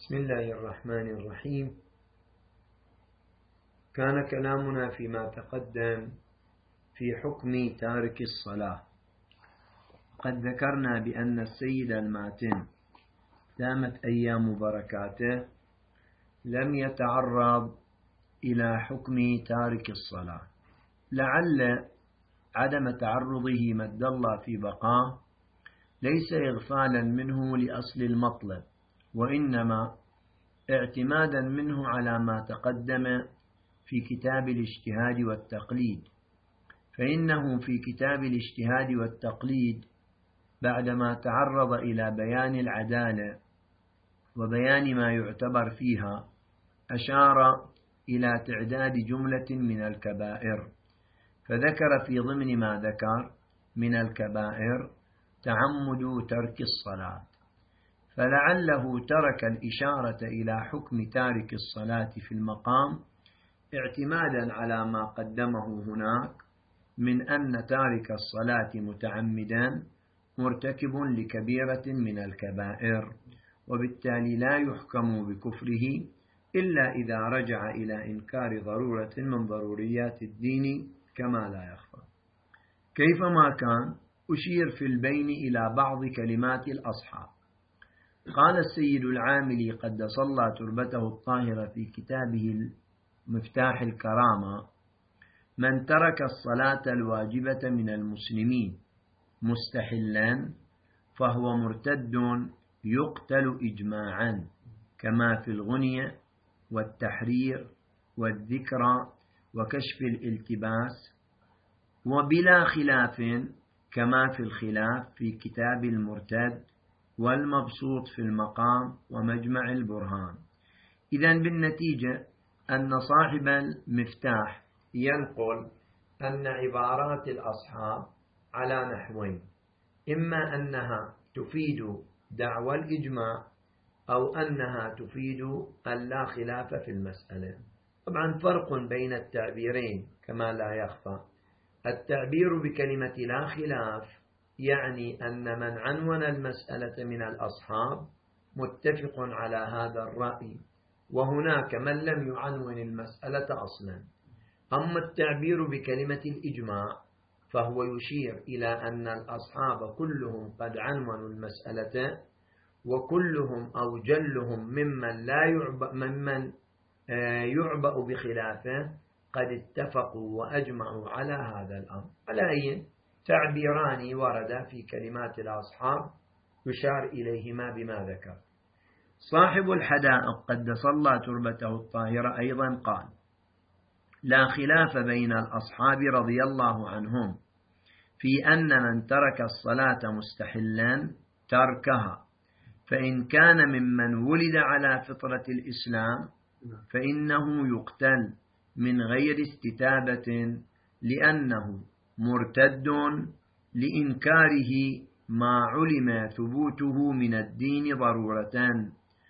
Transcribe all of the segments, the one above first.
بسم الله الرحمن الرحيم. كان كلامنا فيما تقدم في حكم تارك الصلاة. قد ذكرنا بأن السيد الماتن دامت أيام بركاته لم يتعرض إلى حكم تارك الصلاة، لعل عدم تعرضه مد الله في بقاه ليس إغفالا منه لأصل المطلب، وإنما اعتمادا منه على ما تقدم في كتاب الاجتهاد والتقليد. فإنه في كتاب الاجتهاد والتقليد بعدما تعرض إلى بيان العدالة وبيان ما يعتبر فيها أشار إلى تعداد جملة من الكبائر، فذكر في ضمن ما ذكر من الكبائر تعمد ترك الصلاة، فلعله ترك الإشارة إلى حكم تارك الصلاة في المقام اعتمادا على ما قدمه هناك من أن تارك الصلاة متعمدا مرتكب لكبيرة من الكبائر، وبالتالي لا يحكم بكفره إلا إذا رجع إلى إنكار ضرورة من ضروريات الدين كما لا يخفى. كيفما كان أشير في البين إلى بعض كلمات الأصحاب. قال السيد العاملي قدس الله تربته الطاهرة في كتابه مفتاح الكرامة: من ترك الصلاة الواجبة من المسلمين مستحلا فهو مرتد يقتل إجماعا، كما في الغنية والتحرير والذكرى وكشف الالتباس، وبلا خلاف كما في الخلاف في كتاب المرتد والمبسوط في المقام ومجمع البرهان. إذن بالنتيجة أن صاحب المفتاح ينقل أن عبارات الأصحاب على نحوين: إما أنها تفيد دعوى الإجماع أو أنها تفيد اللا خلاف في المسألة. طبعا فرق بين التعبيرين كما لا يخفى. التعبير بكلمة لا خلاف يعني أن من عنون المسألة من الأصحاب متفق على هذا الرأي، وهناك من لم يعنون المسألة أصلا. أما التعبير بكلمة الإجماع فهو يشير إلى أن الأصحاب كلهم قد عنونوا المسألة، وكلهم أو جلهم ممن يعبأ بخلافه قد اتفقوا وأجمعوا على هذا الأمر. على أي تعبيران ورد في كلمات الأصحاب يشار إليهما بما ذكر. صاحب الحدائق قدس الله تربته الطاهرة أيضا قال: لا خلاف بين الأصحاب رضي الله عنهم في أن من ترك الصلاة مستحلا تركها، فإن كان ممن ولد على فطرة الإسلام فإنه يقتل من غير استتابة، لأنه مرتد لإنكاره ما علم ثبوته من الدين ضرورة.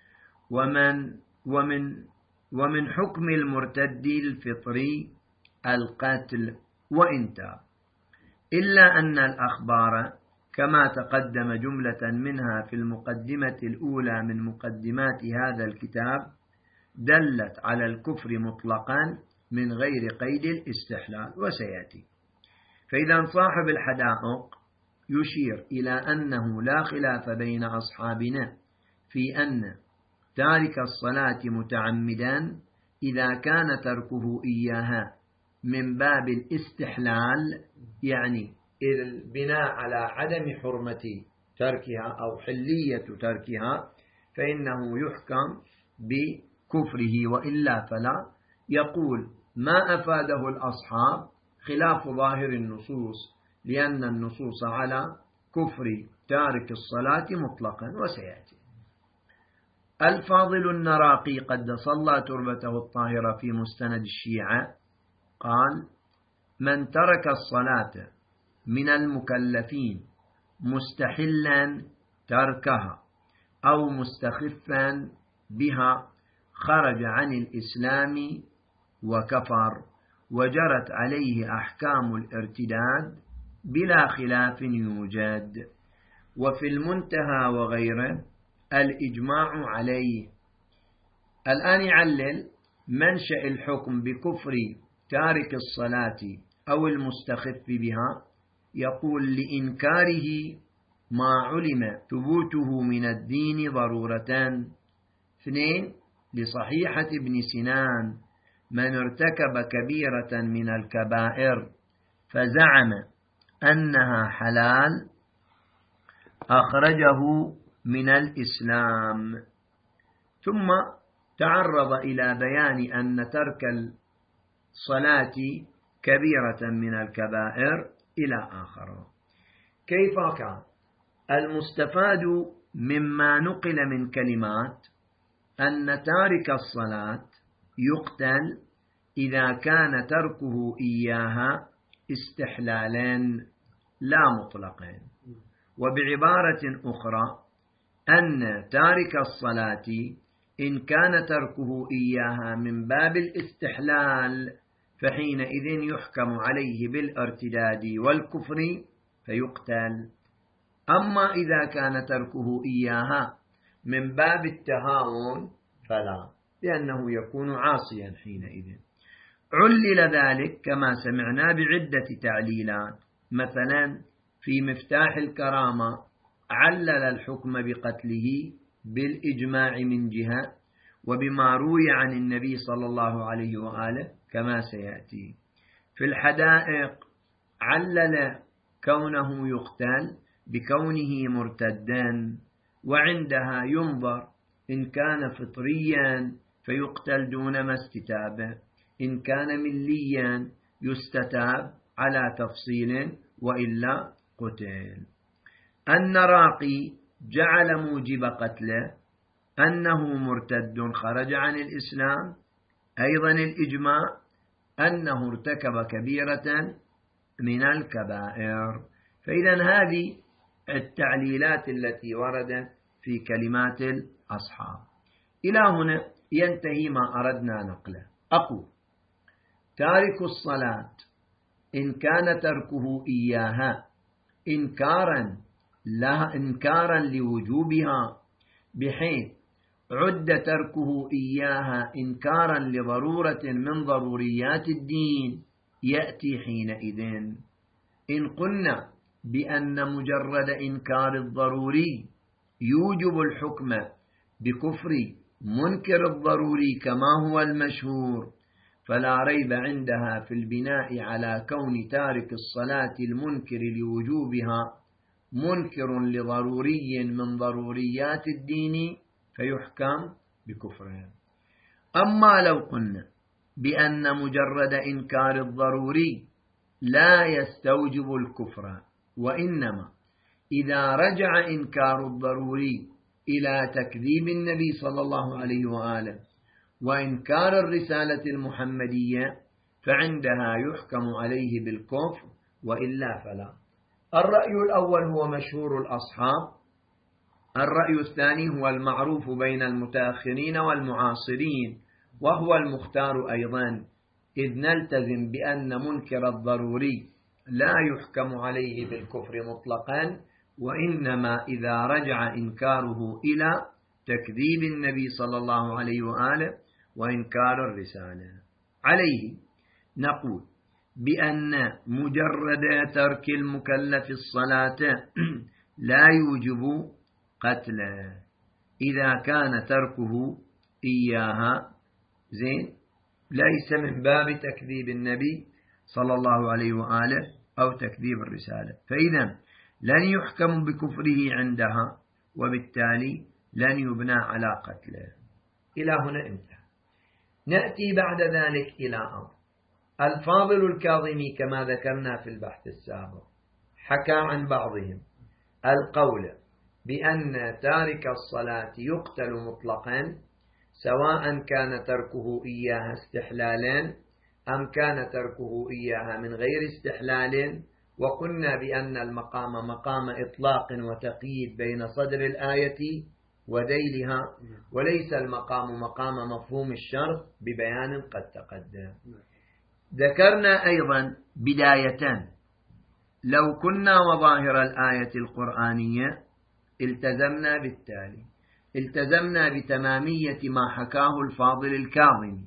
ومن حكم المرتد الفطري القتل وإن تاب، إلا أن الأخبار كما تقدم جملة منها في المقدمة الأولى من مقدمات هذا الكتاب دلت على الكفر مطلقا من غير قيد الاستحلال، وسيأتي. فإذا صاحب الحدائق يشير إلى أنه لا خلاف بين أصحابنا في أن تارك الصلاة متعمدا إذا كان تركه إياها من باب الاستحلال، يعني البناء على عدم حرمة تركها أو حلية تركها، فإنه يحكم بكفره، وإلا فلا. يقول: ما أفاده الأصحاب خلاف ظاهر النصوص، لأن النصوص على كفر تارك الصلاة مطلقا، وسيأتي. الفاضل النراقي قدس الله تربته الطاهرة في مستند الشيعة قال: من ترك الصلاة من المكلفين مستحلا تركها أو مستخفا بها خرج عن الإسلام وكفر، وجرت عليه أحكام الارتداد بلا خلاف يوجد. وفي المنتهى وغيره الإجماع عليه، الآن يعلل منشأ الحكم بكفر تارك الصلاة أو المستخف بها. يقول لإنكاره ما علم ثبوته من الدين ضرورة. 2 لصحيحة ابن سنان من ارتكب كبيرة من الكبائر فزعم أنها حلال أخرجه من الإسلام. ثم تعرض إلى بيان أن ترك الصلاة كبيرة من الكبائر إلى آخره. كيف كان؟ المستفاد مما نقل من كلمات أن تارك الصلاة يقتل إذا كان تركه إياها استحلالا لا مطلقا. وبعبارة أخرى أن تارك الصلاة إن كان تركه إياها من باب الاستحلال فحينئذ يحكم عليه بالارتداد والكفر فيقتل. أما إذا كان تركه إياها من باب التهاون فلا، لأنه يكون عاصيا حينئذ. علل ذلك كما سمعنا بعدة تعليلات. مثلا في مفتاح الكرامة علل الحكم بقتله بالإجماع من جهة وبما روي عن النبي صلى الله عليه وآله كما سيأتي. في الحدائق علل كونه يقتل بكونه مرتدا، وعندها ينظر إن كان فطريا فيقتل دون ما استتابه، إن كان مليا يستتاب على تفصيل وإلا قتل. النراقي جعل موجب قتله أنه مرتد خرج عن الإسلام. أيضا الإجماع أنه ارتكب كبيرة من الكبائر. فإذا هذه التعليلات التي وردت في كلمات الأصحاب. إلى هنا ينتهي ما أردنا نقله. أقول تارك الصلاة إن كان تركه إياها إنكارا لوجوبها بحيث عد تركه إياها إنكارا لضرورة من ضروريات الدين يأتي حينئذ. إن قلنا بأن مجرد إنكار الضروري يوجب الحكم بكفر منكر الضروري كما هو المشهور، فلا ريب عندها في البناء على كون تارك الصلاة المنكر لوجوبها منكر لضروري من ضروريات الدين فيحكم بكفرها. أما لو قلنا بأن مجرد إنكار الضروري لا يستوجب الكفر، وإنما إذا رجع إنكار الضروري إلى تكذيب النبي صلى الله عليه وآله وإنكار الرسالة المحمدية فعندها يحكم عليه بالكفر، وإلا فلا. الرأي الأول هو مشهور الأصحاب. الرأي الثاني هو المعروف بين المتأخرين والمعاصرين، وهو المختار أيضا، إذ نلتزم بأن منكر الضروري لا يحكم عليه بالكفر مطلقا، وإنما إذا رجع إنكاره إلى تكذيب النبي صلى الله عليه وآله وإنكار الرسالة. عليه نقول بأن مجرد ترك المكلف الصلاة لا يوجب قتله إذا كان تركه إياها ليس من باب تكذيب النبي صلى الله عليه وآله أو تكذيب الرسالة، فإذا لن يحكم بكفره عندها، وبالتالي لن يبنى على قتله. إلى هنا انتهى. نأتي بعد ذلك إلى أمر. الفاضل الكاظمي كما ذكرنا في البحث السابق حكى عن بعضهم القول بأن تارك الصلاة يقتل مطلقا سواء كان تركه إياها استحلالا أم كان تركه إياها من غير استحلال. وقلنا بأن المقام مقام إطلاق وتقييد بين صدر الآية وديلها، وليس المقام مقام مفهوم الشرط ببيان قد تقدم. ذكرنا أيضا بداية لو كنا وظاهر الآية القرآنية التزمنا بالتالي، التزمنا بتمامية ما حكاه الفاضل الكاظمي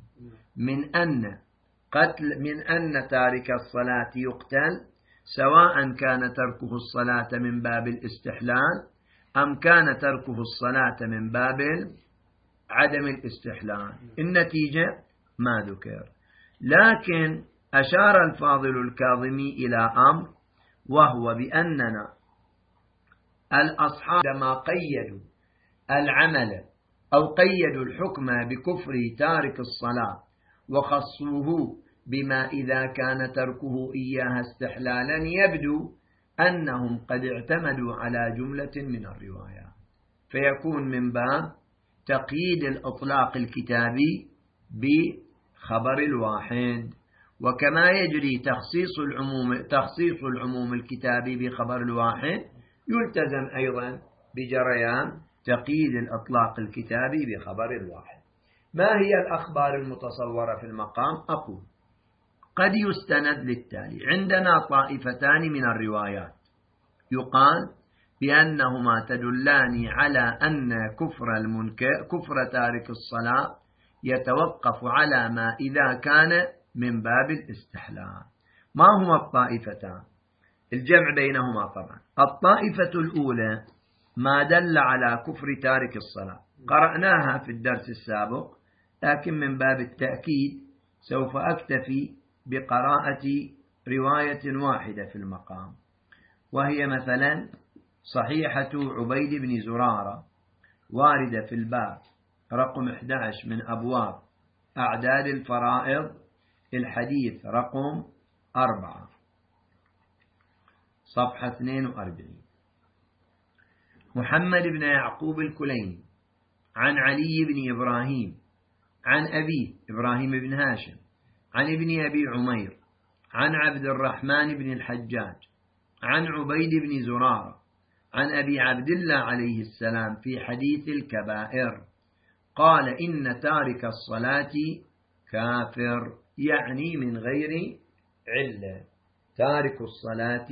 من أن تارك الصلاة يقتل، سواء كان تركه الصلاة من باب الاستحلال أم كان تركه الصلاة من باب عدم الاستحلال. النتيجة ما ذكر، لكن أشار الفاضل الكاظمي إلى أمر، وهو بأننا الأصحاب لما قيدوا العمل أو قيدوا الحكم بكفر تارك الصلاة وخصوه بما إذا كان تركه إياها استحلالا، يبدو أنهم قد اعتمدوا على جملة من الروايات، فيكون من باب تقييد الإطلاق الكتابي بخبر الواحد، وكما يجري تخصيص العموم الكتابي بخبر الواحد، يلتزم أيضا بجريان تقييد الإطلاق الكتابي بخبر الواحد. ما هي الأخبار المتصورة في المقام؟ أقول قد يستند للتالي: عندنا طائفتان من الروايات يقال بأنهما تدلان على أن كفر تارك الصلاة يتوقف على ما إذا كان من باب الاستحلال. ما هما الطائفتان؟ الجمع بينهما طبعا. الطائفة الأولى ما دل على كفر تارك الصلاة، قرأناها في الدرس السابق، لكن من باب التأكيد سوف أكتفي بقراءة رواية واحدة في المقام، وهي مثلا صحيحة عبيد بن زرارة، واردة في الباب رقم 11 من أبواب أعداد الفرائض، الحديث رقم 4 صفحة 42. محمد بن يعقوب الكليني عن علي بن إبراهيم عن أبيه إبراهيم بن هاشم عن ابن أبي عمير عن عبد الرحمن بن الحجاج عن عبيد بن زرارة عن أبي عبد الله عليه السلام في حديث الكبائر قال: إن تارك الصلاة كافر، يعني من غير علة. تارك الصلاة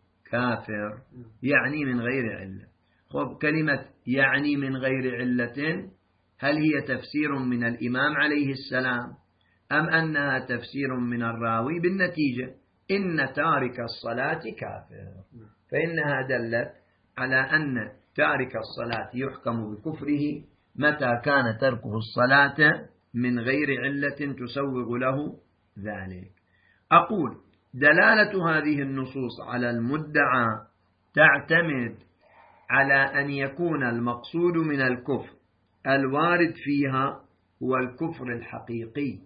كافر يعني من غير علة. خب، كلمة يعني من غير علة هل هي تفسير من الإمام عليه السلام أم أنها تفسير من الراوي؟ بالنتيجة إن تارك الصلاة كافر، فإنها دلت على أن تارك الصلاة يحكم بكفره متى كان تركه الصلاة من غير علة تسوغ له ذلك. أقول دلالة هذه النصوص على المدعى تعتمد على أن يكون المقصود من الكفر الوارد فيها هو الكفر الحقيقي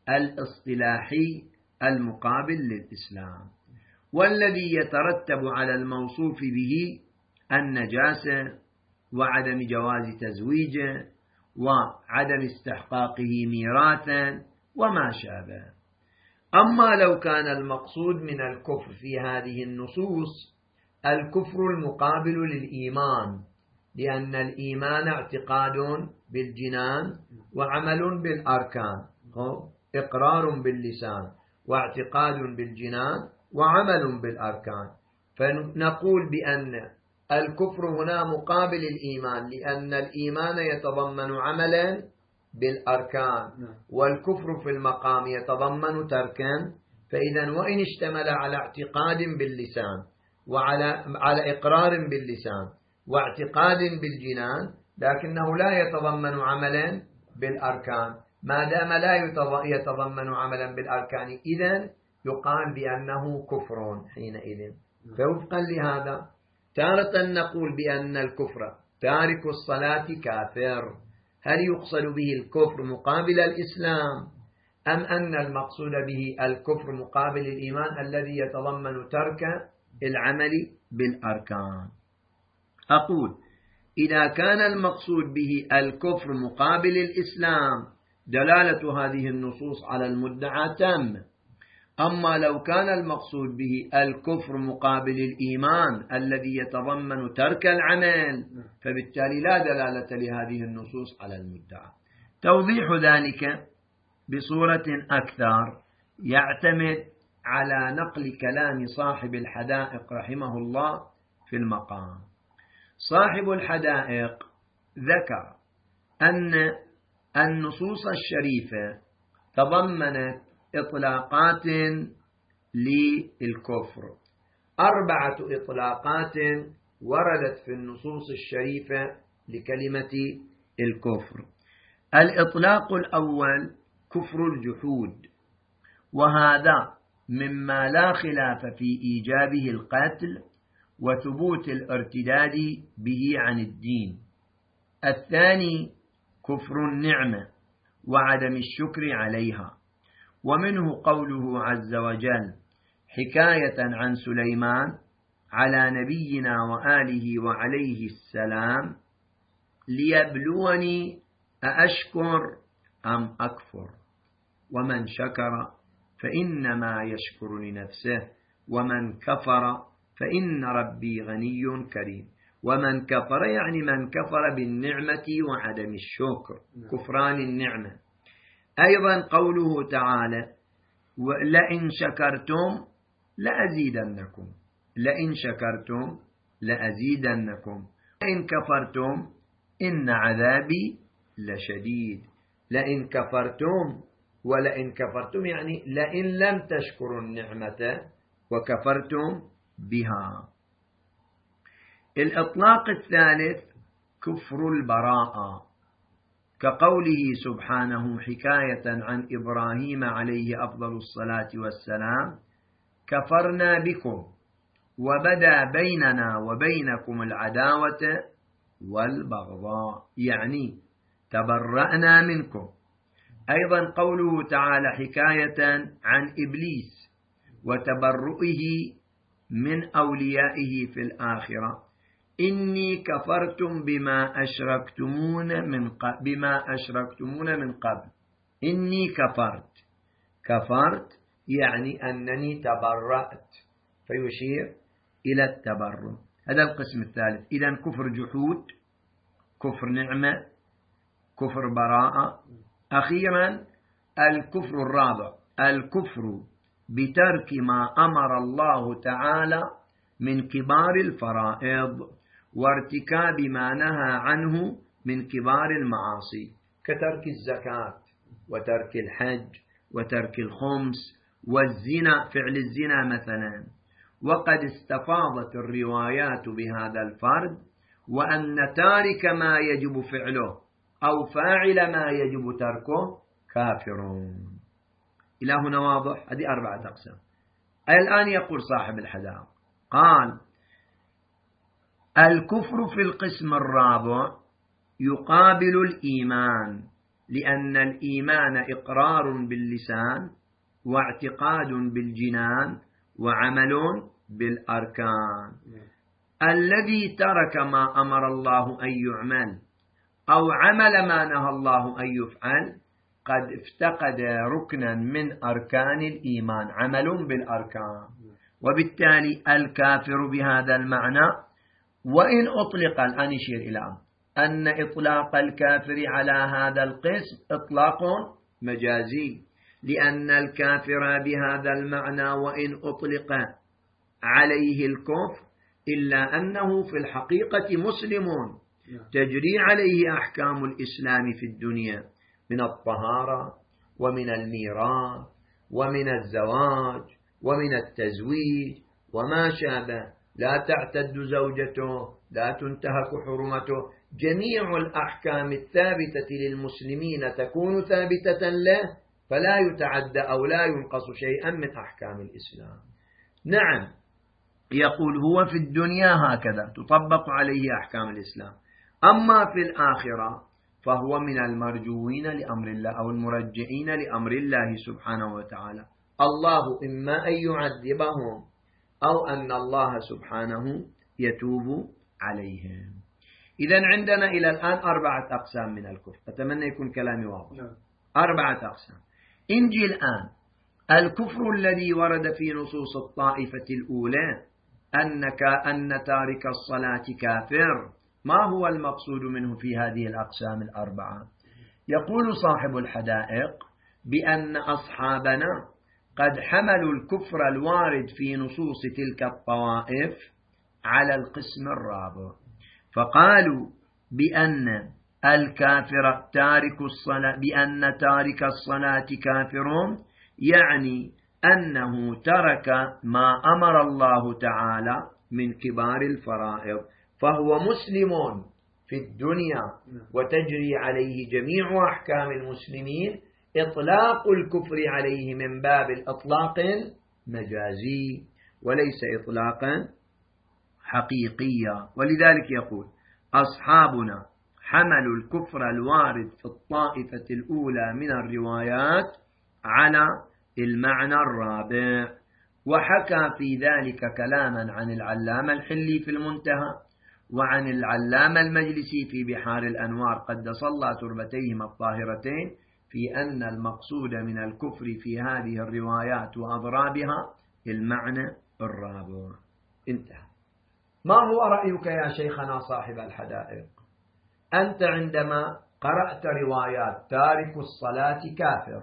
الاصطلاحي المقابل للإسلام، والذي يترتب على الموصوف به النجاسة وعدم جواز تزويجه وعدم استحقاقه ميراثا وما شابه. أما لو كان المقصود من الكفر في هذه النصوص الكفر المقابل للإيمان، لأن الإيمان اعتقاد بالجنان وعمل بالأركان، إقرار باللسان واعتقاد بالجنان وعمل بالأركان، فنقول بأن الكفر هنا مقابل الإيمان، لأن الإيمان يتضمن عملا بالأركان والكفر في المقام يتضمن تركا. فإذا وإن اشتمل على اعتقاد باللسان وعلى إقرار باللسان واعتقاد بالجنان، لكنه لا يتضمن عملا بالأركان، ما دام لا يتضمن عملا بالأركان إذن يقال بأنه كفر حينئذ. فوفقا لهذا تارة نقول بأن الكفر تارك الصلاة كافر، هل يقصد به الكفر مقابل الإسلام أم أن المقصود به الكفر مقابل الإيمان الذي يتضمن ترك العمل بالأركان؟ أقول إذا كان المقصود به الكفر مقابل الإسلام دلالة هذه النصوص على المدعى تامة. أما لو كان المقصود به الكفر مقابل الإيمان الذي يتضمن ترك العمل فبالتالي لا دلالة لهذه النصوص على المدعى. توضيح ذلك بصورة أكثر يعتمد على نقل كلام صاحب الحدائق رحمه الله في المقام. صاحب الحدائق ذكر أن النصوص الشريفة تضمنت إطلاقات للكفر، 4 إطلاقات وردت في النصوص الشريفة لكلمة الكفر. الإطلاق الأول كفر الجحود، وهذا مما لا خلاف في إيجابه القتل وثبوت الارتداد به عن الدين. الثاني كفر النعمة وعدم الشكر عليها، ومنه قوله عز وجل حكاية عن سليمان على نبينا وآله وعليه السلام ليبلوني أأشكر أم أكفر، ومن شكر فإنما يشكر لنفسه ومن كفر فإن ربي غني كريم. ومن كفر يعني من كفر بالنعمة وعدم الشكر، كفران النعمة. أيضا قوله تعالى لئن شكرتم لأزيدنكم، لئن شكرتم لأزيدنكم، لئن كفرتم إن عذابي لشديد. لئن كفرتم، ولئن كفرتم يعني لئن لم تشكروا النعمة وكفرتم بها. الإطلاق الثالث كفر البراءة، كقوله سبحانه حكاية عن إبراهيم عليه أفضل الصلاة والسلام كفرنا بكم وبدا بيننا وبينكم العداوة والبغضاء، يعني تبرأنا منكم. أيضا قوله تعالى حكاية عن إبليس وتبرؤه من أوليائه في الآخرة إني كفرتم بما أشركتمون من قبل. إني كفرت يعني أنني تبرأت، فيشير إلى التبرؤ. هذا القسم الثالث. إذن كفر جحود، كفر نعمة، كفر براءة. أخيرا الكفر الرابع الكفر بترك ما أمر الله تعالى من كبار الفرائض وارتكاب ما نهى عنه من كبار المعاصي، كترك الزكاة وترك الحج وترك الخمس والزنا، فعل الزنا مثلا. وقد استفاضت الروايات بهذا الفرد، وأن تارك ما يجب فعله أو فاعل ما يجب تركه كافرون. إلى هنا واضح؟ هذه 4 أقسام. الآن يقول صاحب الحدائق قال الكفر في القسم الرابع يقابل الإيمان، لأن الإيمان إقرار باللسان واعتقاد بالجنان وعمل بالأركان. الذي ترك ما أمر الله أن يعمل أو عمل ما نهى الله أن يفعل قد افتقد ركنا من أركان الإيمان، عمل بالأركان. وبالتالي الكافر بهذا المعنى، وإن أطلق الآن يشير إلى أن إطلاق الكافر على هذا القسم إطلاق مجازي، لأن الكافر بهذا المعنى وإن أطلق عليه الكفر إلا أنه في الحقيقة مسلم تجري عليه أحكام الإسلام في الدنيا من الطهارة ومن الميراث ومن الزواج ومن التزويج وما شابه. لا تعتد زوجته، لا تنتهك حرمته، جميع الأحكام الثابتة للمسلمين تكون ثابتة له، فلا يتعدى أو لا ينقص شيئا من أحكام الإسلام. نعم، يقول هو في الدنيا هكذا تطبق عليه أحكام الإسلام، أما في الآخرة فهو من المرجوين لأمر الله أو المرجعين لأمر الله سبحانه وتعالى. الله إما أن يعذبهم أو أن الله سبحانه يتوب عليهم. إذن عندنا إلى الآن 4 أقسام من الكفر. أتمنى يكون كلامي واضح. 4 أقسام. إنجي الآن الكفر الذي ورد في نصوص الطائفة الأولى أن تارك الصلاة كافر، ما هو المقصود منه في هذه الأقسام 4؟ يقول صاحب الحدائق بأن أصحابنا قد حملوا الكفر الوارد في نصوص تلك الطوائف على القسم الرابع، فقالوا بأن الكافر تارك الصلاة، بأن تارك الصلاة كافر، يعني أنه ترك ما أمر الله تعالى من كبار الفرائض، فهو مسلم في الدنيا وتجري عليه جميع أحكام المسلمين. إطلاق الكفر عليه من باب الإطلاق المجازي وليس إطلاقا حقيقيا. ولذلك يقول أصحابنا حملوا الكفر الوارد في الطائفة الأولى من الروايات على المعنى الرابع. وحكى في ذلك كلاما عن العلامة الحلي في المنتهى، وعن العلامة المجلسي في بحار الأنوار قدس الله تربتيهما الطاهرتين، في أن المقصود من الكفر في هذه الروايات وأضرابها المعنى الرابع. انتهى. ما هو رأيك يا شيخنا صاحب الحدائق؟ أنت عندما قرأت روايات تارك الصلاة كافر،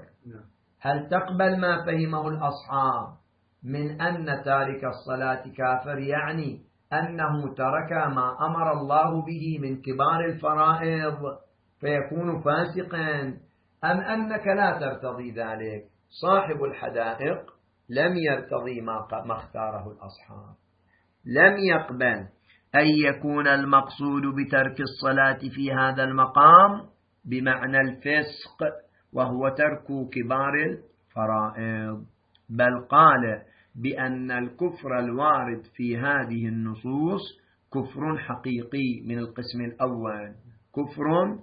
هل تقبل ما فهمه الأصحاب من أن تارك الصلاة كافر يعني أنه ترك ما أمر الله به من كبار الفرائض فيكون فاسقا، أم أنك لا ترتضي ذلك؟ صاحب الحدائق لم يرتضي ما اختاره الأصحاب، لم يقبل أن يكون المقصود بترك الصلاة في هذا المقام بمعنى الفسق وهو ترك كبار الفرائض، بل قال بأن الكفر الوارد في هذه النصوص كفر حقيقي من القسم الأول، كفر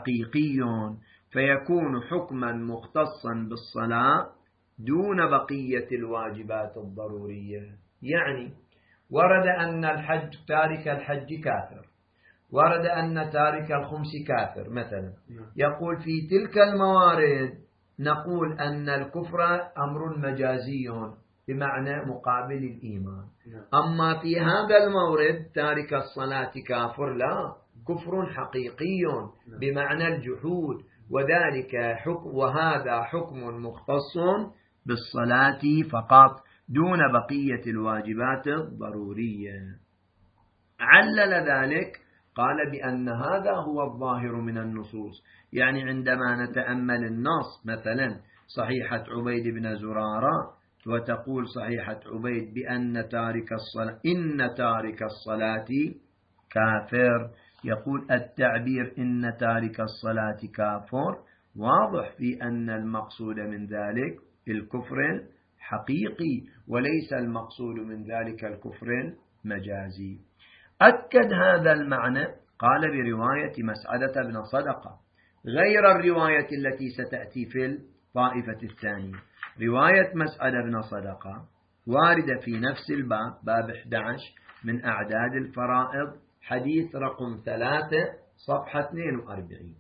حقيقي، فيكون حكما مختصا بالصلاة دون بقية الواجبات الضرورية. يعني ورد أن الحج تارك الحج كافر، ورد أن تارك الخمس كافر مثلا، يقول في تلك الموارد نقول أن الكفر أمر مجازي بمعنى مقابل الإيمان. أما في هذا المورد تارك الصلاة كافر لا، كفر حقيقي بمعنى الجحود، وذلك وهذا حكم مختص بالصلاة فقط دون بقية الواجبات الضرورية. علل ذلك قال بأن هذا هو الظاهر من النصوص. يعني عندما نتأمل النص مثلا صحيحة عبيد بن زرارة وتقول صحيحة عبيد بأن تارك الصلاة إن تارك الصلاة كافر، يقول التعبير إن تارك الصلاة كافر واضح في أن المقصود من ذلك الكفر حقيقي وليس المقصود من ذلك الكفر مجازي. أكد هذا المعنى قال برواية مسعدة بن صدقة غير الرواية التي ستأتي في الطائفة الثانية. رواية مسعدة بن صدقة واردة في نفس الباب، باب 11 من أعداد الفرائض، حديث رقم 3 صفحة 42.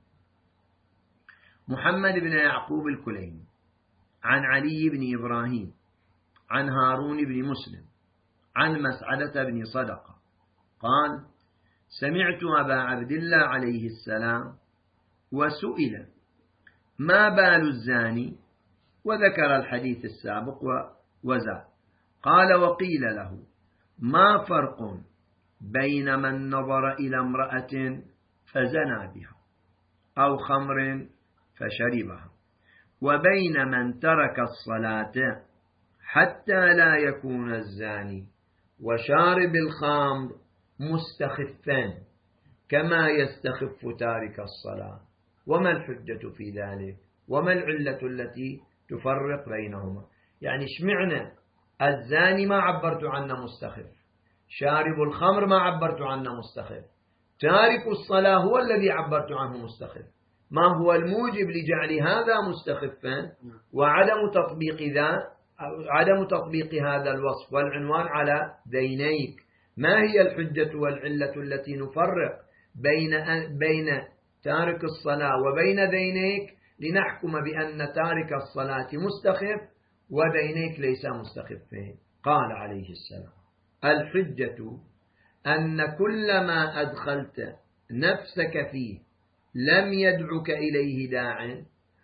محمد بن يعقوب الكليني عن علي بن إبراهيم عن هارون بن مسلم عن مسعدة بن صدقة قال سمعت أبا عبد الله عليه السلام وسئل ما بال الزاني، وذكر الحديث السابق وزاد، قال وقيل له ما فرق بين من نظر إلى امرأة فزنى بها أو خمر فشربها وبين من ترك الصلاة حتى لا يكون الزاني وشارب الخمر مستخفا كما يستخف تارك الصلاة؟ وما الحجة في ذلك؟ وما العلة التي تفرق بينهما؟ يعني اشمعنى الزاني ما عبرت عنه مستخف، شارب الخمر ما عبرت عنه مستخف، تارك الصلاة هو الذي عبرت عنه مستخف؟ ما هو الموجب لجعل هذا مستخفا وعدم تطبيق هذا الوصف والعنوان على ذينيك؟ ما هي الحجة والعلة التي نفرق بين تارك الصلاة وبين ذينيك لنحكم بأن تارك الصلاة مستخف وذينيك ليس مستخفين؟ قال عليه السلام الحجة أن كل ما أدخلت نفسك فيه لم يدعك إليه داع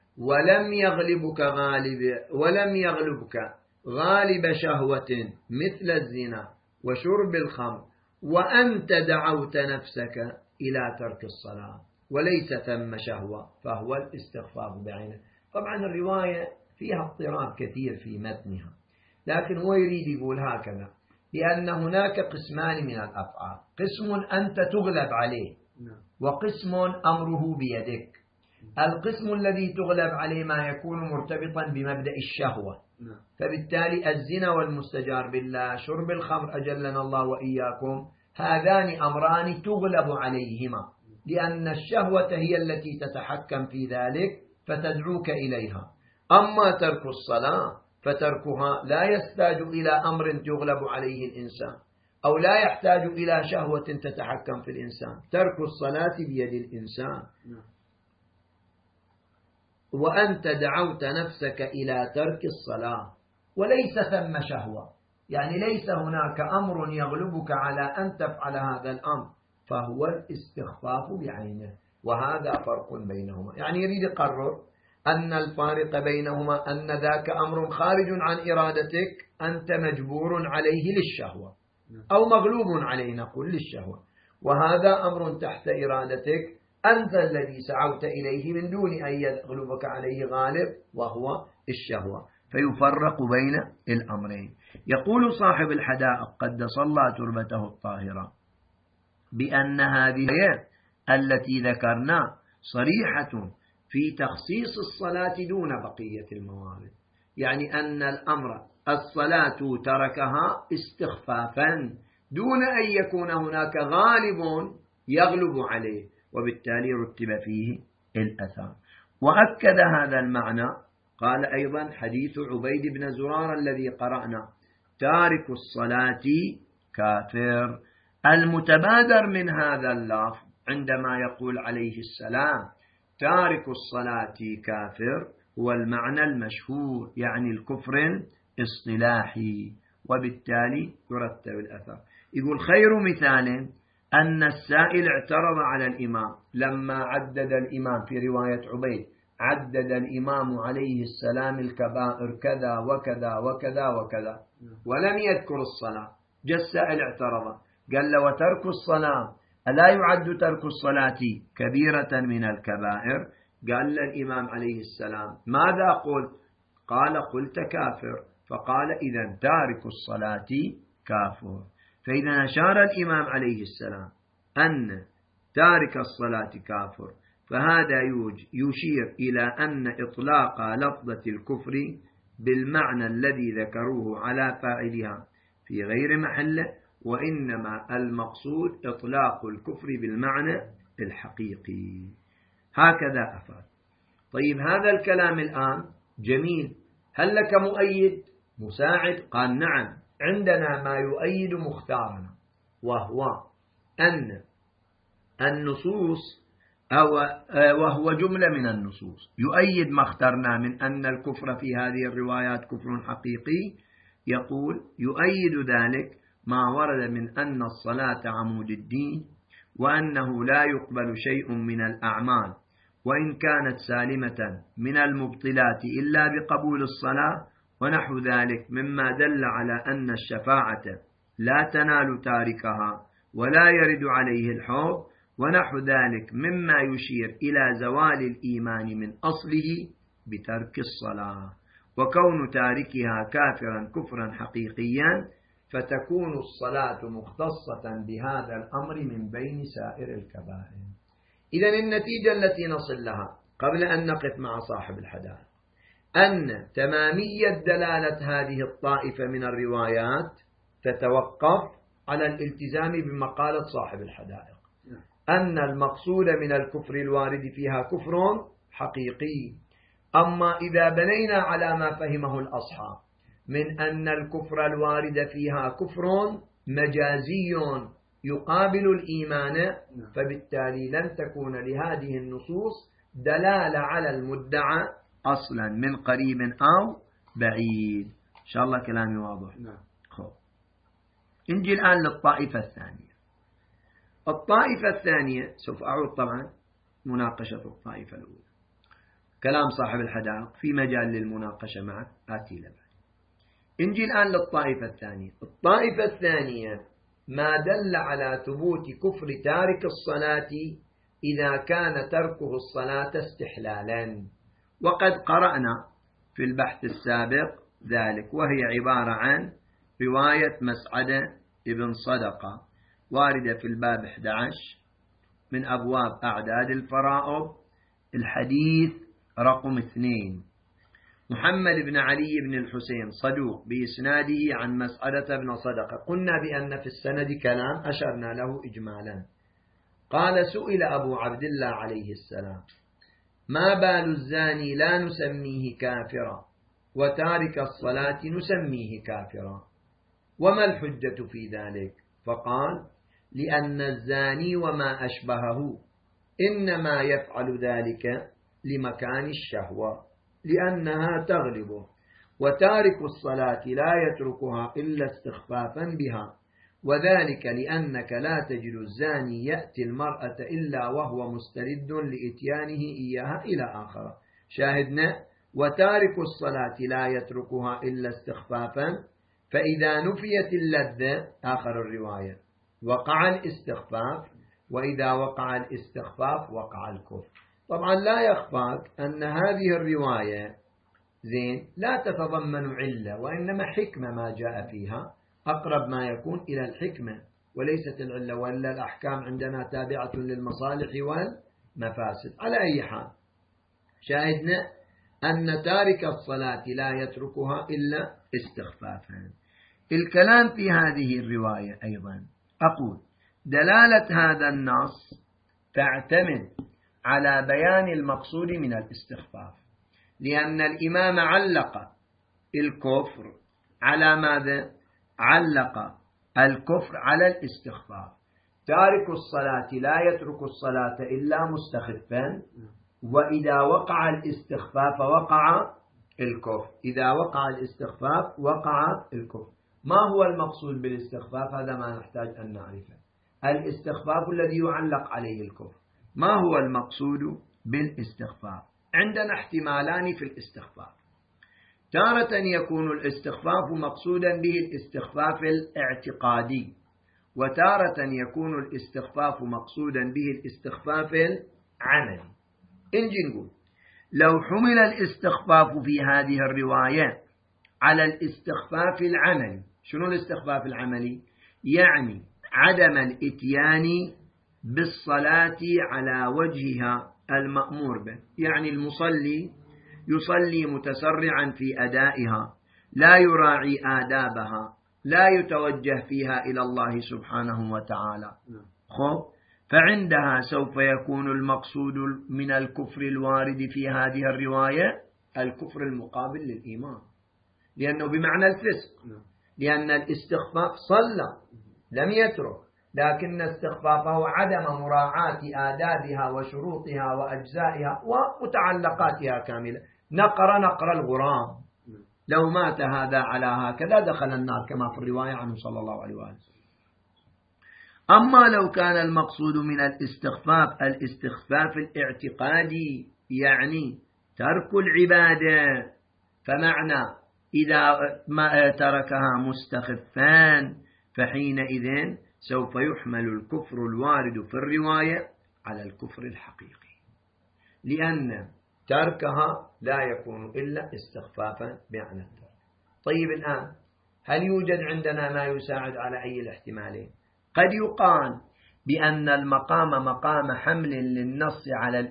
ولم يغلبك غالب شهوة مثل الزنا وشرب الخمر، وأنت دعوت نفسك إلى ترك الصلاة وليس ثم شهوة فهو الاستخفاف بعينه. طبعا الرواية فيها اضطراب كثير في متنها، لكن هو يريد يقول هكذا، لأن هناك قسمان من الأفعال، قسم أنت تغلب عليه وقسم أمره بيدك. القسم الذي تغلب عليه ما يكون مرتبطا بمبدأ الشهوة، فبالتالي الزنا والمستجار بالله، شرب الخمر أجلنا الله وإياكم، هذان أمران تغلب عليهما، لأن الشهوة هي التي تتحكم في ذلك فتدعوك إليها. أما ترك الصلاة فتركها لا يحتاج إلى أمر يغلب عليه الإنسان، أو لا يحتاج إلى شهوة تتحكم في الإنسان. ترك الصلاة بيد الإنسان. وأنت دعوت نفسك إلى ترك الصلاة وليس ثم شهوة، يعني ليس هناك أمر يغلبك على أن تفعل هذا الأمر، فهو الاستخفاف بعينه. وهذا فرق بينهما، يعني يريد يقرر أن الفارق بينهما أن ذاك أمر خارج عن إرادتك، أنت مجبور عليه للشهوة أو مغلوب عليه نقول للشهوة، وهذا أمر تحت إرادتك، أنت الذي سعوت إليه من دون أن يغلبك عليه غالب وهو الشهوة، فيفرق بين الأمرين. يقول صاحب الحدائق قدس الله تربته الطاهرة بأن هذه التي ذكرنا صريحة في تخصيص الصلاة دون بقية الموارد، يعني أن الأمر الصلاة تركها استخفافا دون أن يكون هناك غالب يغلب عليه، وبالتالي رتب فيه الأثر. وأكد هذا المعنى قال أيضا حديث عبيد بن زرار الذي قرأنا: تارك الصلاة كافر. المتبادر من هذا اللفظ عندما يقول عليه السلام تارك الصلاة كافر هو المعنى المشهور، يعني الكفر اصطلاحي، وبالتالي يرتب الأثر. يقول خير مثال أن السائل اعترض على الإمام لما عدد الإمام في رواية عبيد، عدد الإمام عليه السلام الكبائر كذا وكذا وكذا وكذا ولم يذكر الصلاة. جاء السائل اعترض قال له: وترك الصلاة ألا يعد ترك الصلاة كبيرة من الكبائر؟ قال الإمام عليه السلام: ماذا قلت؟ قال: قلت كافر. فقال: إذن تارك الصلاة كافر. فإذا أشار الإمام عليه السلام أن تارك الصلاة كافر، فهذا يشير إلى أن إطلاق لفظة الكفر بالمعنى الذي ذكروه على فاعلها في غير محله، وإنما المقصود إطلاق الكفر بالمعنى الحقيقي. هكذا أفاد. طيب هذا الكلام الآن جميل، هل لك مؤيد مساعد؟ قال: نعم، عندنا ما يؤيد مختارنا، وهو أن النصوص وهو جملة من النصوص يؤيد ما اخترنا من أن الكفر في هذه الروايات كفر حقيقي. يقول: يؤيد ذلك ما ورد من أن الصلاة عمود الدين، وأنه لا يقبل شيء من الأعمال وإن كانت سالمة من المبطلات إلا بقبول الصلاة، ونحو ذلك مما دل على أن الشفاعة لا تنال تاركها ولا يرد عليه الحوض، ونحو ذلك مما يشير إلى زوال الإيمان من أصله بترك الصلاة، وكون تاركها كافرا كفرا حقيقيا، فتكون الصلاة مختصة بهذا الأمر من بين سائر الكبائر. إذن النتيجة التي نصل لها قبل أن نقف مع صاحب الحدائق أن تمامية دلالة هذه الطائفة من الروايات تتوقف على الالتزام بمقالة صاحب الحدائق، أن المقصود من الكفر الوارد فيها كفر حقيقي. أما إذا بنينا على ما فهمه الأصحاب من أن الكفر الوارد فيها كفر مجازي يقابل الإيمان، فبالتالي لن تكون لهذه النصوص دلالة على المدعى أصلا من قريب أو بعيد. إن شاء الله كلامي واضح. خب. نجي الآن للطائفة الثانية. الطائفة الثانية سوف أعود طبعا مناقشة الطائفة الأولى، كلام صاحب الحدائق في مجال للمناقشة معك آتي لبعد. نجي الآن للطائفة الثانية. الطائفة الثانية ما دل على ثبوت كفر تارك الصلاة إذا كان تركه الصلاة استحلالا، وقد قرأنا في البحث السابق ذلك، وهي عبارة عن رواية مسعدة ابن صدقة واردة في الباب 11 من أبواب أعداد الفرائض، الحديث رقم 2. محمد بن علي بن الحسين صدوق بإسناده عن مسعدة بن صدقة. قلنا بأن في السند كلام أشرنا له إجمالا. قال: سئل أبو عبد الله عليه السلام: ما بال الزاني لا نسميه كافرا وتارك الصلاة نسميه كافرا، وما الحجة في ذلك؟ فقال: لأن الزاني وما أشبهه إنما يفعل ذلك لمكان الشهوة لأنها تغلبه، وتارك الصلاة لا يتركها إلا استخفافا بها، وذلك لأنك لا تجد الزاني يأتي المرأة إلا وهو مسترد لإتيانه إياها إلى آخر. شاهدنا: وتارك الصلاة لا يتركها إلا استخفافا، فإذا نفيت اللذة آخر الرواية وقع الاستخفاف، وإذا وقع الاستخفاف وقع الكفر. طبعا لا يخفاك أن هذه الرواية لا تتضمن علة، وإنما حكمة ما جاء فيها، أقرب ما يكون إلى الحكمة وليست العلة، ولا الأحكام عندنا تابعة للمصالح والمفاسد. على أي حال، شاهدنا أن تارك الصلاة لا يتركها إلا استخفافا. الكلام في هذه الرواية أيضا، أقول دلالة هذا النص تعتمد على بيان المقصود من الاستخفاف، لأن الإمام علق الكفر على ماذا؟ علق الكفر على الاستخفاف. تارك الصلاة لا يترك الصلاة إلا مستخفا، وإذا وقع الاستخفاف وقع الكفر. إذا وقع الاستخفاف وقع الكفر. ما هو المقصود بالاستخفاف؟ هذا ما نحتاج أن نعرفه. الاستخفاف الذي يعلق عليه الكفر. ما هو المقصود بالاستخفاف؟ عندنا احتمالان في الاستخفاف. تارة يكون الاستخفاف مقصودا به الاستخفاف الاعتقادي، وتارة يكون الاستخفاف مقصودا به الاستخفاف العملي. إنجي نقول لو حمل الاستخفاف في هذه الرواية على الاستخفاف العملي، شنو الاستخفاف العملي؟ يعني عدم الاتيان بالصلاة على وجهها المأمور به، يعني المصلي يصلي متسرعا في أدائها، لا يراعي آدابها، لا يتوجه فيها إلى الله سبحانه وتعالى. فعندها سوف يكون المقصود من الكفر الوارد في هذه الرواية الكفر المقابل للإيمان، لأنه بمعنى الفسق، لأن الاستخفاف صلى لم يترك، لكن استخفافه عدم مراعاة آدابها وشروطها وأجزائها ومتعلقاتها كاملة. نقر الغرام، لو مات هذا على هكذا دخل النار كما في الرواية عنه صلى الله عليه وآله. أما لو كان المقصود من الاستخفاف الاعتقادي، يعني ترك العبادة، فمعنى إذا ما تركها مستخفان فحينئذ سوف يحمل الكفر الوارد في الرواية على الكفر الحقيقي، لأن تركها لا يكون إلا استخفافا بمعنى الترك. طيب الآن هل يوجد عندنا ما يساعد على أي الاحتمالين؟ قد يقال بأن المقام مقام حمل للنص على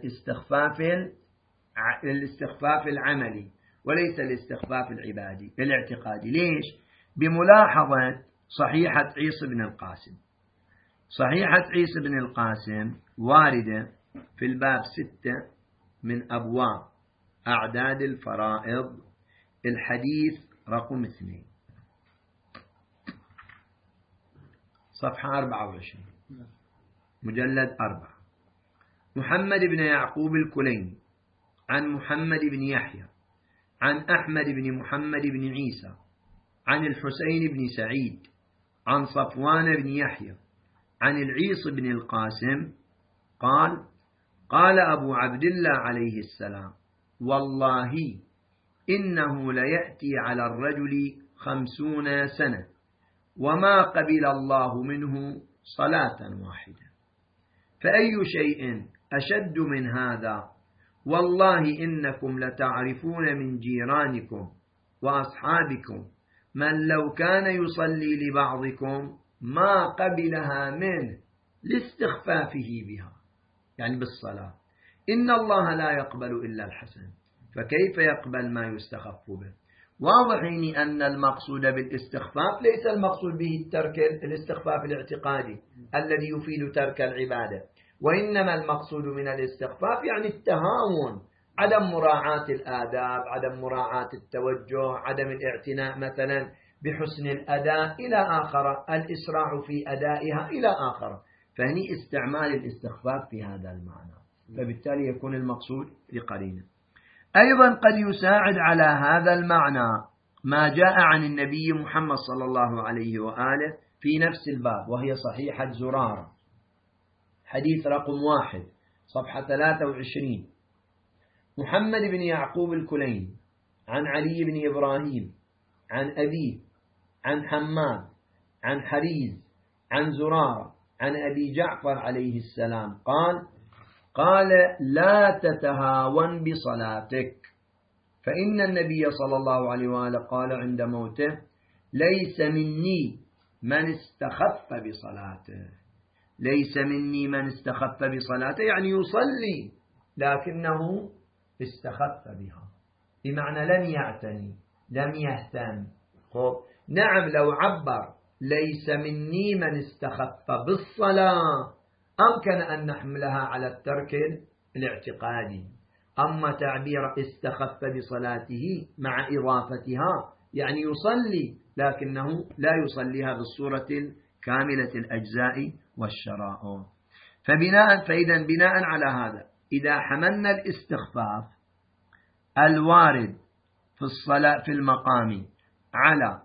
الاستخفاف العملي وليس الاستخفاف الاعتقادي. ليش؟ بملاحظة صحيحة عيسى بن القاسم. صحيحة عيسى بن القاسم واردة في الباب 6 من أبواب أعداد الفرائض، الحديث رقم 2، صفحة 24، مجلد 4. محمد بن يعقوب الكليني عن محمد بن يحيى عن أحمد بن محمد بن عيسى عن الحسين بن سعيد عن صفوان بن يحيى عن العيص بن القاسم قال: قال أبو عبد الله عليه السلام: والله إنه ليأتي على الرجل 50 سنة وما قبل الله منه صلاة واحدة. فأي شيء أشد من هذا؟ والله إنكم لتعرفون من جيرانكم وأصحابكم من لو كان يصلي لبعضكم ما قبلها منه لاستخفافه بها، يعني بالصلاة. إن الله لا يقبل إلا الحسن، فكيف يقبل ما يستخف به؟ واضح أن المقصود بالاستخفاف ليس المقصود به ترك الاستخفاف الاعتقادي الذي يفيد ترك العبادة، وإنما المقصود من الاستخفاف يعني التهاون، عدم مراعاة الآداب، عدم مراعاة التوجه، عدم الاعتناء مثلا بحسن الأداء إلى آخر، الإسراع في أدائها إلى آخر. فهني استعمال الاستخفاف في هذا المعنى، فبالتالي يكون المقصود لقرينه. أيضا قد يساعد على هذا المعنى ما جاء عن النبي محمد صلى الله عليه وآله في نفس الباب، وهي صحيحة زرارة، حديث رقم 1 صفحة 23. محمد بن يعقوب الكليني عن علي بن إبراهيم عن أبيه عن حماد عن حريز عن زرارة عن أبي جعفر عليه السلام قال لا تتهاون بصلاتك، فإن النبي صلى الله عليه وآله قال عند موته ليس مني من استخف بصلاته. ليس مني من استخف بصلاته يعني يصلي لكنه استخف بها، بمعنى لم يعتني، لم يهتم. نعم لو عبر ليس مني من استخف بالصلاة أمكن أن نحملها على الترك الاعتقادي، أما تعبير استخف بصلاته مع إضافتها يعني يصلي لكنه لا يصليها بالصورة كاملة الأجزاء والشرائع. فإذا بناء على هذا إذا حملنا الاستخفاف الوارد في الصلاة في المقام على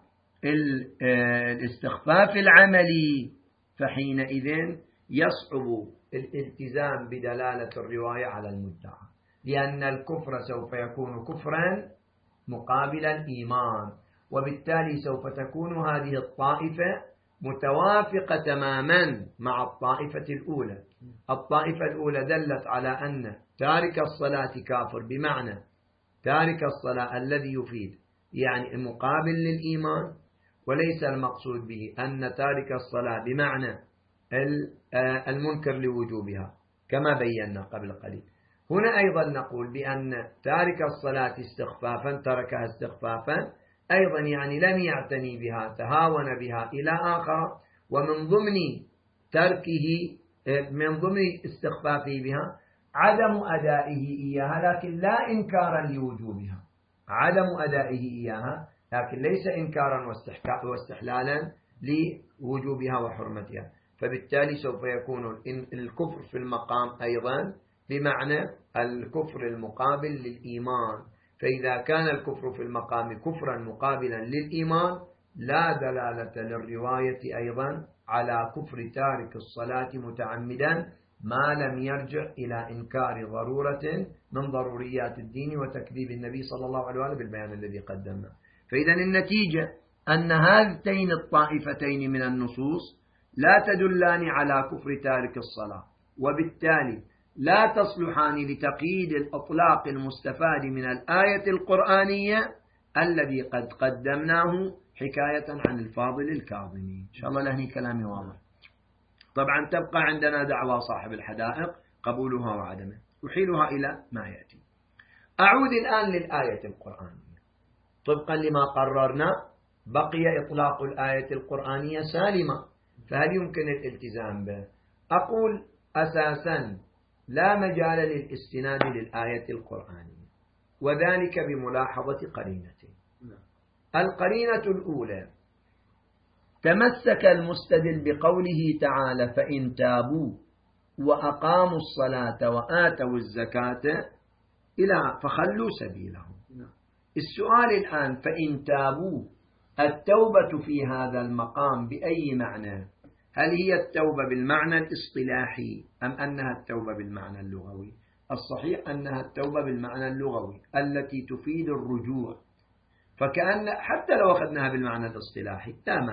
الاستخفاف العملي، فحينئذ يصعب الالتزام بدلالة الرواية على المدعى، لأن الكفر سوف يكون كفرا مقابل الإيمان، وبالتالي سوف تكون هذه الطائفة متوافقة تماما مع الطائفة الأولى. الطائفة الأولى دلت على أن تارك الصلاة كافر، بمعنى تارك الصلاة الذي يفيد يعني مقابل للإيمان، وليس المقصود به أن تارك الصلاة بمعنى المنكر لوجوبها كما بينا قبل قليل. هنا أيضا نقول بأن تارك الصلاة استخفافا، تركها استخفافا أيضا يعني لم يعتني بها، تهاون بها إلى آخر، ومن ضمن تركه من ضمن استخفافه بها عدم أدائه إياها، لكن لا إنكارا لوجوبها، عدم أدائه إياها لكن ليس إنكارا واستحلالا لوجوبها وحرمتها. فبالتالي سوف يكون الكفر في المقام أيضا بمعنى الكفر المقابل للإيمان. فإذا كان الكفر في المقام كفرا مقابلا للإيمان لا دلالة للرواية أيضا على كفر تارك الصلاة متعمدا ما لم يرجع إلى إنكار ضرورة من ضروريات الدين وتكذيب النبي صلى الله عليه وسلم بالبيان الذي قدمنا. فإذا النتيجة أن هاتين الطائفتين من النصوص لا تدلان على كفر تارك الصلاة، وبالتالي لا تصلحان لتقييد الإطلاق المستفاد من الآية القرآنية الذي قد قدمناه حكاية عن الفاضل الكاظمي. إن شاء الله لهني كلامي واضح. طبعا تبقى عندنا دعوى صاحب الحدائق قبولها وعدمه، أحيلها إلى ما يأتي. أعود الآن للآية القرآنية. طبقا لما قررنا بقي إطلاق الآية القرآنية سالمة، فهل يمكن الالتزام به؟ أقول أساسا لا مجال للاستناد للآية القرآنية، وذلك بملاحظة قرينتين. القرينة الأولى تمسك المستدل بقوله تعالى فإن تابوا وأقاموا الصلاة وآتوا الزكاة إلى فخلوا سبيلهم. السؤال الآن فإن تابوا، التوبة في هذا المقام بأي معنى؟ هل هي التوبة بالمعنى الاصطلاحي أم أنها التوبة بالمعنى اللغوي؟ الصحيح أنها التوبة بالمعنى اللغوي التي تفيد الرجوع، فكأن حتى لو أخذناها بالمعنى الاصطلاحي لا مانع،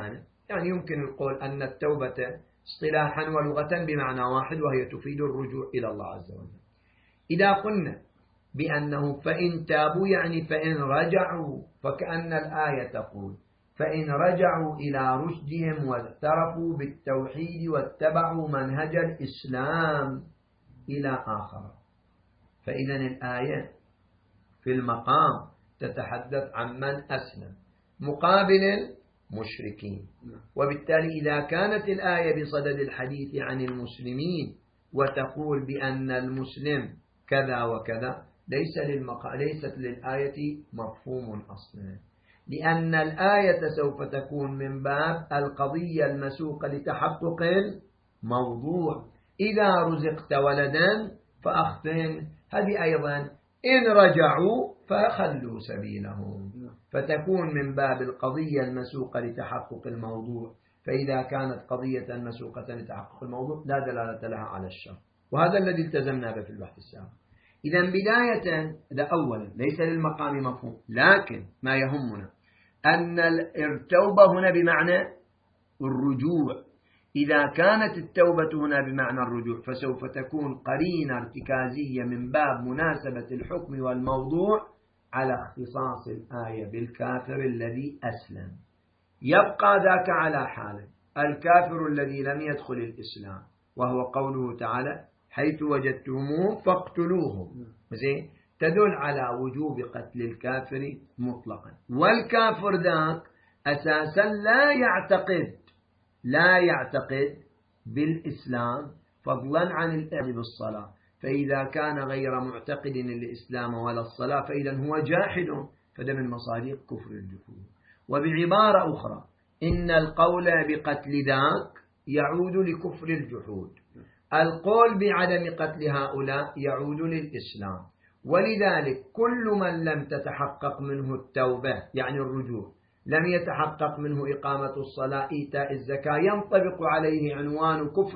يعني يمكن القول أن التوبة اصطلاحا ولغة بمعنى واحد، وهي تفيد الرجوع إلى الله عز وجل. إذا قلنا بأنه فإن تابوا يعني فإن رجعوا، فكأن الآية تقول فإن رجعوا إلى رشدهم واعترفوا بالتوحيد واتبعوا منهج الإسلام إلى آخر. فإذا الآية في المقام تتحدث عن من أسلم مقابل المشركين، وبالتالي إذا كانت الآية بصدد الحديث عن المسلمين وتقول بأن المسلم كذا وكذا، ليست للآية مفهوم أصلا، لأن الآية سوف تكون من باب القضية المسوقة لتحقق الموضوع. إذا رزقت ولدا فأخفن، هذه أيضا إن رجعوا فخلوا سبيلهم، فتكون من باب القضية المسوقة لتحقق الموضوع. فإذا كانت قضية مسوقة لتحقق الموضوع لا دلالة لها على الشر، وهذا الذي التزمنا به في البحث السابق. إذا بداية أولا ليس للمقام مفهوم، لكن ما يهمنا أن التوبة هنا بمعنى الرجوع. إذا كانت التوبة هنا بمعنى الرجوع فسوف تكون قرينة ارتكازية من باب مناسبة الحكم والموضوع على اختصاص الآية بالكافر الذي أسلم. يبقى ذاك على حاله الكافر الذي لم يدخل الإسلام، وهو قوله تعالى حيث وجدتموه فاقتلوهم، تدل على وجوب قتل الكافر مطلقا. والكافر ذاك أساسا لا يعتقد بالإسلام فضلا عن الإعلام بالصلاة، فإذا كان غير معتقد الإسلام ولا الصلاة فإذا هو جاحد، فده من مصادق كفر الجحود. وبعبارة أخرى إن القول بقتل ذاك يعود لكفر الجحود، القول بعدم قتل هؤلاء يعود للإسلام. ولذلك كل من لم تتحقق منه التوبة يعني الرجوع، لم يتحقق منه إقامة الصلاة إيتاء الزكاة، ينطبق عليه عنوان كفر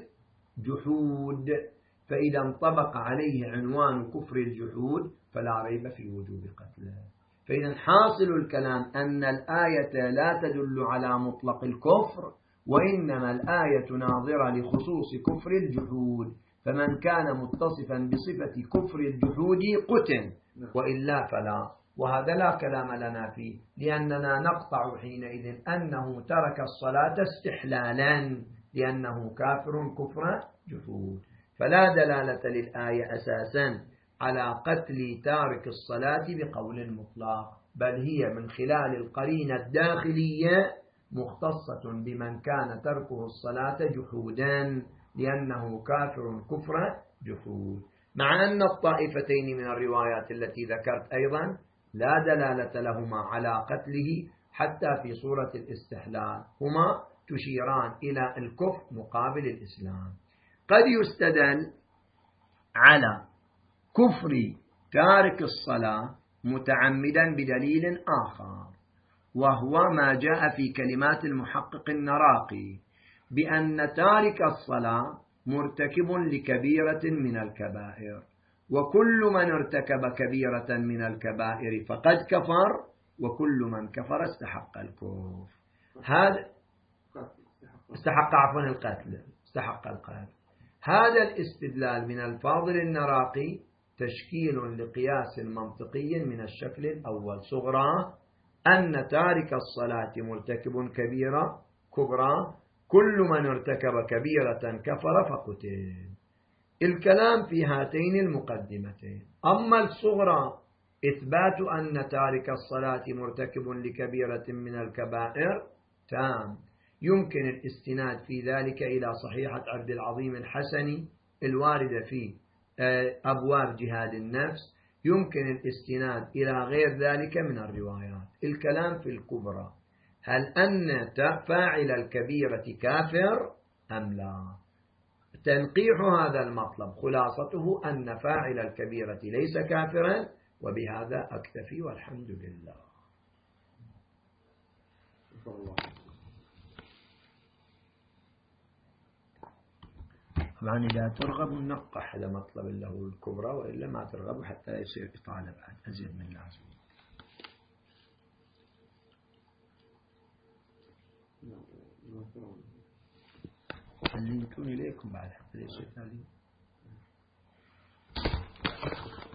الجحود. فإذا انطبق عليه عنوان كفر الجحود فلا ريب في وجوب قتله. فإذا حاصل الكلام أن الآية لا تدل على مطلق الكفر، وإنما الآية ناظرة لخصوص كفر الجحود، فمن كان متصفا بصفة كفر الجحود قتل، وإلا فلا. وهذا لا كلام لنا فيه، لأننا نقطع حينئذ أنه ترك الصلاة استحلالا، لأنه كافر كفر جحود. فلا دلالة للآية أساسا على قتل تارك الصلاة بقول مطلق، بل هي من خلال القرينة الداخلية مختصة بمن كان تركه الصلاة جحودا، لأنه كافر كفر جحود. مع أن الطائفتين من الروايات التي ذكرت أيضا لا دلالة لهما على قتله حتى في صورة الاستحلال، هما تشيران إلى الكفر مقابل الإسلام. قد يستدل على كفر تارك الصلاة متعمدا بدليل آخر، وهو ما جاء في كلمات المحقق النراقي بأن تارك الصلاة مرتكب لكبيرة من الكبائر، وكل من ارتكب كبيرة من الكبائر فقد كفر، وكل من كفر استحق الكفر. هذا استحق القتل. هذا الاستدلال من الفاضل النراقي تشكيل لقياس منطقي من الشكل الأول صغرى، أن تارك الصلاة مرتكب كبيرة كبرى، كل من ارتكب كبيرة كفر فقتل. الكلام في هاتين المقدمتين. أما الصغرى إثبات أن تارك الصلاة مرتكب لكبيرة من الكبائر تام، يمكن الاستناد في ذلك إلى صحيحة عبد العظيم الحسني الواردة في أبواب جهاد النفس، يمكن الاستناد إلى غير ذلك من الروايات. الكلام في الكبرى، هل أن فاعل الكبيرة كافر أم لا؟ تنقيح هذا المطلب خلاصته أن فاعل الكبيرة ليس كافرا، وبهذا أكتفي والحمد لله. طبعا إذا ترغب ننقح هذا مطلب له الكبرى، وإلا ما ترغب حتى يصير إطالة بعد أزيد من اللازم. اللي يكون إليكم بعد حتى ليش